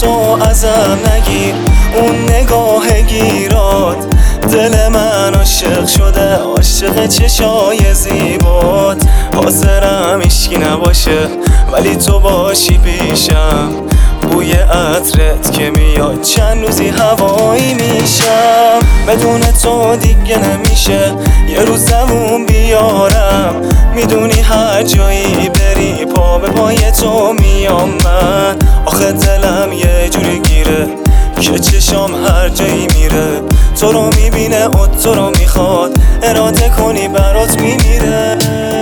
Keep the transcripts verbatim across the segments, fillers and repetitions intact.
تو ازم نگیر، اون نگاه گیرات دل من عاشق شده، عاشق چشای زیبات. حاضرم هیچکی نباشه ولی تو باشی پیشم، بوی عطرت که میاد چند روزی هوایی میشم. بدون تو دیگه نمیشه یه روز زمون بیارم، میدونی هر جایی بری پا به پای تو میام من. آخه دلم یه جوری گیره که چشام هر جایی میره، تو رو میبینه و تو رو میخواد، اراده کنی برات میمیره.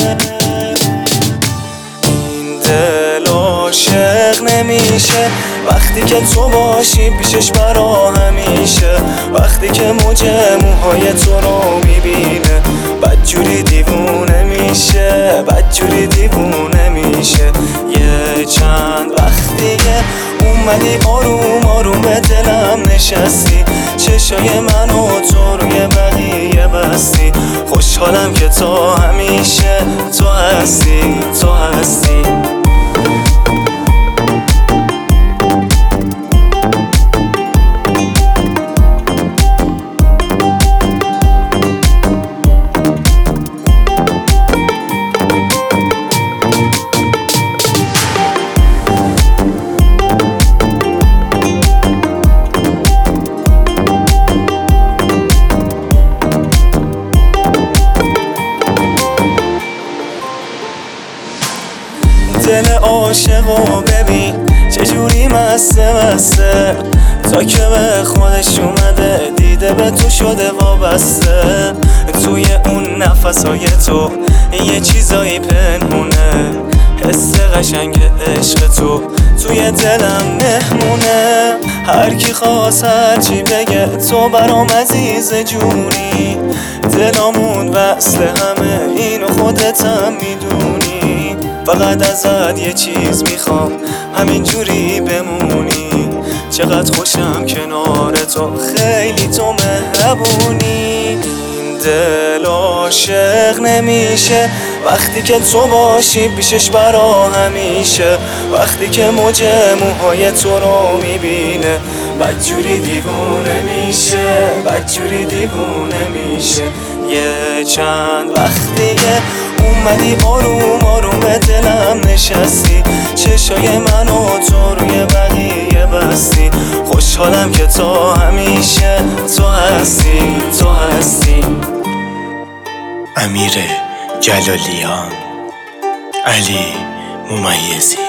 این دل عاشق نمیشه وقتی که تو باشی پیشش برا همیشه، وقتی که موج موهای تو رو میبینه بدجوری دیوونه میشه، بدجوری دیوونه میشه. یه چند وقتیه اومدی آروم آروم به دلم نشستی، چشای من و تو روی بقیه بستی. خوشحالم که تو همیشه تو هستی، تو هستی. دل عاشقو ببین چجوری مسته مسته، تا که به خودش اومده دیده به تو شده وابسته. توی اون نفسای تو یه چیزایی پنهونه، حس قشنگ عشق تو توی دلم مهمونه. هر کی خواست هرچی بگه تو برام عزیز جونی، دلامون وصل همه اینو خودت هم میدونی. فقط ازت یه چیز میخوام همین جوری بمونی، چقدر خوشم کنار تو، خیلی تو مهربونی. این دل عاشق نمیشه وقتی که تو باشی پیشش برا همیشه، وقتی که موج موهای تو رو میبینه بدجوری دیوونه میشه، بدجوری دیوونه میشه. یه چند وقتیه اومدی آروم آروم به دلم نشستی، چشای من و تو روی بقیه بستی. خوشحالم که تو همیشه تو هستی، تو هستی. امیر جلالیان، علی ممیزی.